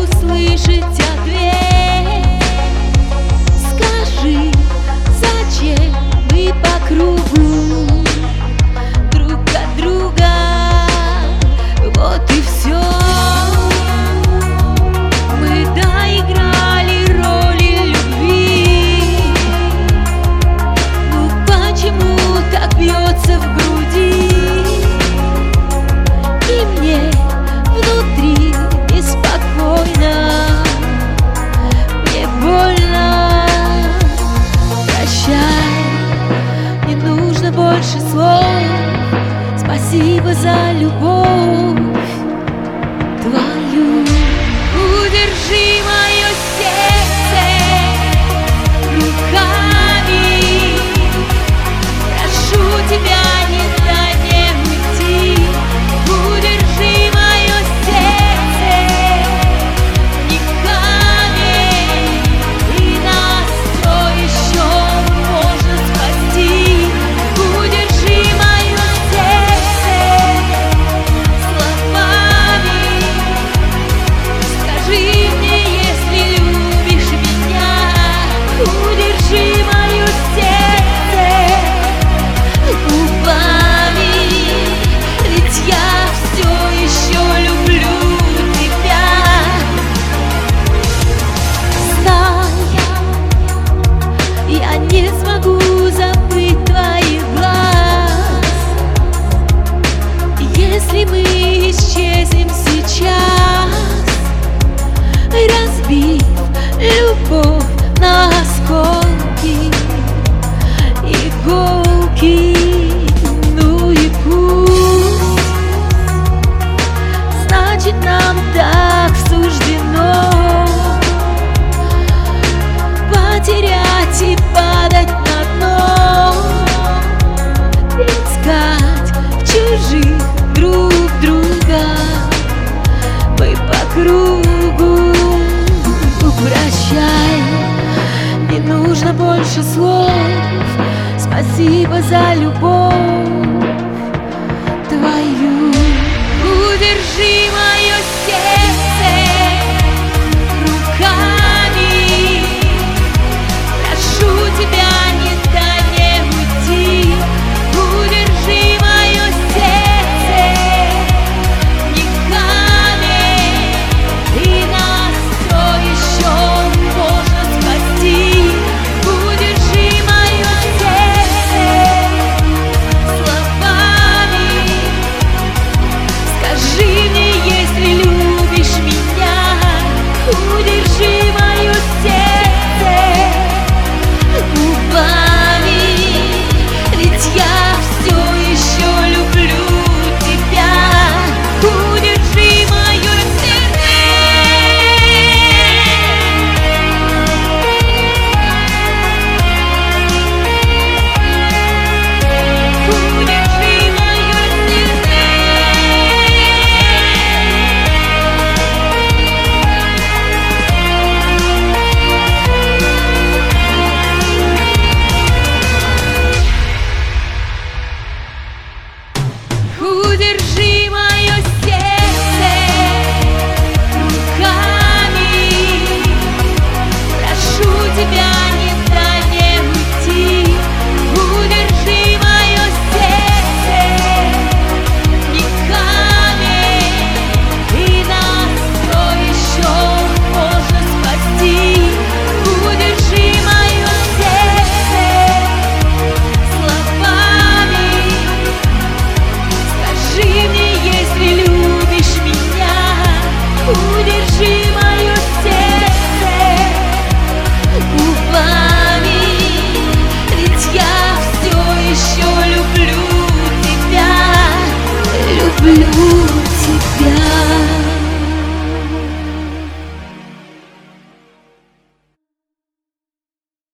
услышать ответ. Скажи, зачем мы по кругу друг от друга? Вот и все. Мы доиграли роли любви. Ну почему так бьется в груди? И мне внутри беспокойно, мне больно. Прощай, не нужно больше слов. Спасибо за любовь твою. Удержи мое сердце руками. Прошу тебя, не дай мне уйти. Удержи мое сердце веками, и нас все еще можно спасти. Удержи мое сердце словами. Скажи мне, если любишь меня. Удержи мое сердце губами, ведь я все еще люблю тебя. Знай, я не смогу забыть твоих глаз, если мы исчезнем сейчас, разбив любовь на осколки, иголки. Ну и пусть, значит, нам так суждено потерять и падать на дно, искать в чужих друг друга. Мы по кругу. Прощай, не нужно больше слов. Спасибо за любовь твою. Удержи